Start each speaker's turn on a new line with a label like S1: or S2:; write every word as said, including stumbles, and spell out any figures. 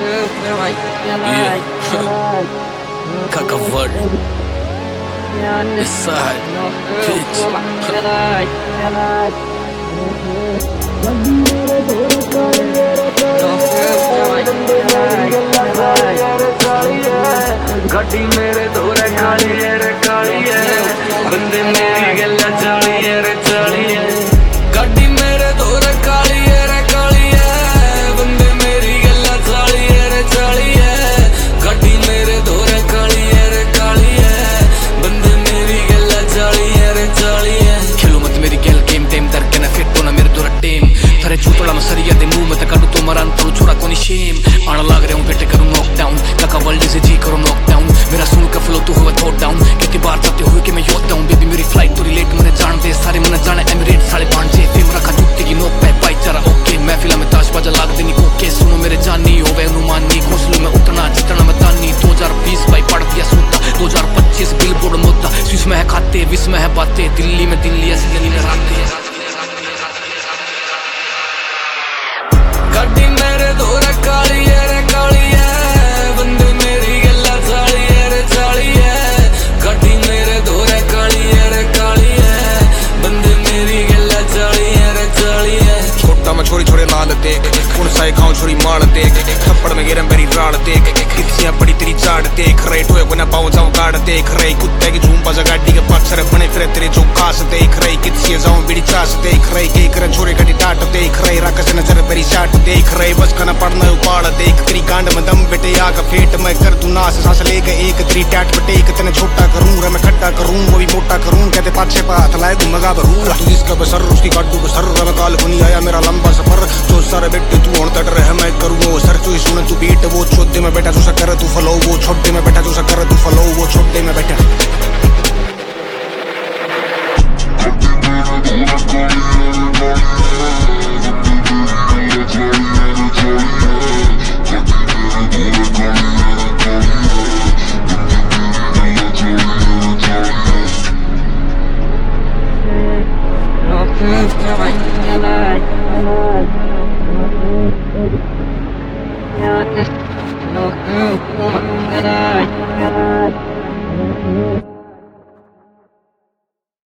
S1: Yeah. Kakavard. Inside. Bitch.
S2: गड्डी मेरे दोरे काली है रे काली है, बंदे मेरी गल्ला चाली है रे चाली है। गड्डी मेरे दोरे काली है रे काली है, बंदे मेरी गल्ला चाली है रे चाली है। गड्डी मेरे दोरे काली है रे काली है, बंदे मेरी गल्ला चाली है रे चाली है।
S1: खेलो मत मेरी गैल गेम टेम दर के ना फिट ना मेरे दोरा टेम थारे छूतोड़ा मैं सरिया दे मुंह में तकाडू तो मरान तो छोड़ा कोनी शेम आना लाग रहे हूँ बेटे करूँ नॉकडाउन काका वर्ल्ड से जी करो नॉकडाउन मेरा सुन का फ्लो तो हुआ थॉट डाउन कितनी बार चाहते हुए कि मैं योट डाउन बेबी मेरी फ्लाइट तो रिलेट मैंने जान दे सारे मैंने जाने एमिरेट साले पांचे फेम रखा जुटती की नोक पे भाईचारा ओके मैं फिल्म में ताश बाजा लाग देनी कोके सुनो मेरे जानी हो वे अनुमानी घोंसलों में उतना जितना मैं तानी दो हजार बीस भाई पढ़ दिया सोता दो हजार पच्चीस बिलबोर्ड मुद्दा स्विस में है खाते विस में है बातें दिल्ली में दिल्ली ऐसी दिल्ली में रातें।
S2: गड्डी मेरे दोरे काली है रे काली है, बंदे मेरी गल्ला चाली है रे चाली है। गड्डी मेरे दोरे काली है रे काली है, बंदे मेरी गल्ला चाली है रे चाली है।
S3: छोटा मैं छोरी छोरे लाल देख कौन सा खाऊं छोरी मार देख थप्पड़ में गिरम मेरी राड़ देख कितियां बड़ी तेरी चाड़ देख रहे टोए को ना पाऊं जाऊं गाड़ देख रहे कुत्ते की झूम बजा गाड़ी के पक्षर बने फिरे तेरे जो कास देख रहे कितियां जाऊं बीड़ी चास देख रहे के करे छोरे गड्डी टाट देख रहे राकस नजर मेरी शाट देख रहे बस का ना पड़ना उपाड़ देख तेरी गांड में दम बेटे आग फेट मैं कर दूं नास सांस ले गए एक तेरी टैट बटे एक तने छोटा करूं रे मैं खड्डा करूं वो भी मोटा करूं कहते पाछे पा हाथ लाए तू मगा भरू तू जिसका बसर उसकी काटू बसर मैं काल को नहीं आया मेरा लंबा सफर